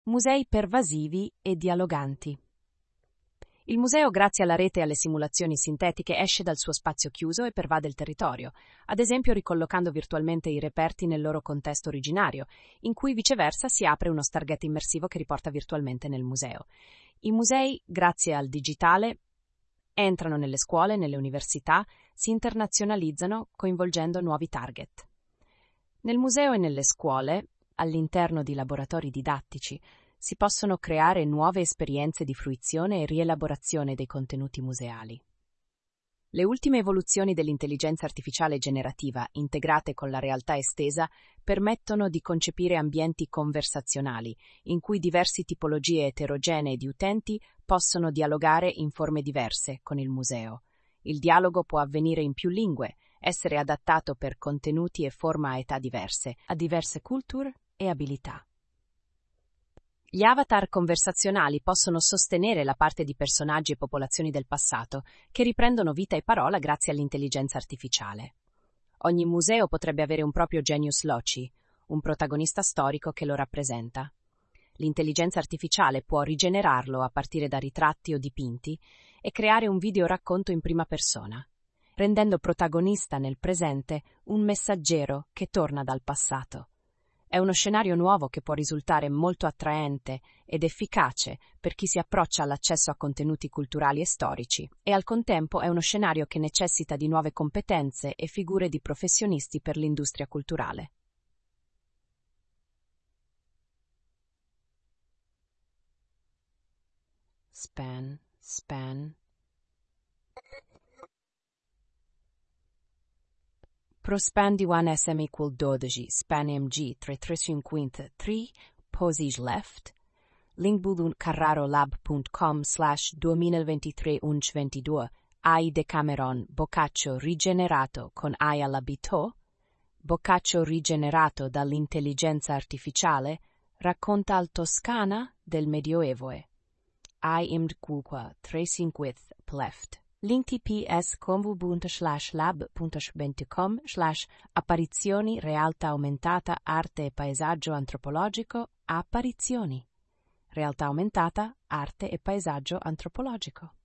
Musei pervasivi e dialoganti. Il museo, grazie alla rete e alle simulazioni sintetiche, esce dal suo spazio chiuso e pervade il territorio, ad esempio ricollocando virtualmente i reperti nel loro contesto originario, in cui viceversa si apre uno Stargate immersivo che riporta virtualmente nel museo. I musei, grazie al digitale, entrano nelle scuole, nelle università, si internazionalizzano coinvolgendo nuovi target. Nel museo e nelle scuole, all'interno di laboratori didattici, si possono creare nuove esperienze di fruizione e rielaborazione dei contenuti museali. Le ultime evoluzioni dell'intelligenza artificiale generativa, integrate con la realtà estesa, permettono di concepire ambienti conversazionali, in cui diverse tipologie eterogenee di utenti possono dialogare in forme diverse con il museo. Il dialogo può avvenire in più lingue, essere adattato per contenuti e forma a età diverse, a diverse culture e abilità. Gli avatar conversazionali possono sostenere la parte di personaggi e popolazioni del passato che riprendono vita e parola grazie all'intelligenza artificiale. Ogni museo potrebbe avere un proprio genius loci, un protagonista storico che lo rappresenta. L'intelligenza artificiale può rigenerarlo a partire da ritratti o dipinti e creare un videoracconto in prima persona, rendendo protagonista nel presente un messaggero che torna dal passato. È uno scenario nuovo che può risultare molto attraente ed efficace per chi si approccia all'accesso a contenuti culturali e storici, e al contempo è uno scenario che necessita di nuove competenze e figure di professionisti per l'industria culturale. Span. Prospan D1 SM equal 12, span MG 353, posij left, linkbulun carrarolab.com/2023-11-22, AI Decameron, Boccaccio rigenerato con AI alla Bito, Boccaccio rigenerato dall'intelligenza artificiale, racconta al Toscana del Medioevo. AI imd Quuqua 35 left. Link TPS convu.lab.benticom/apparizioni realtà aumentata arte e paesaggio antropologico apparizioni realtà aumentata arte e paesaggio antropologico.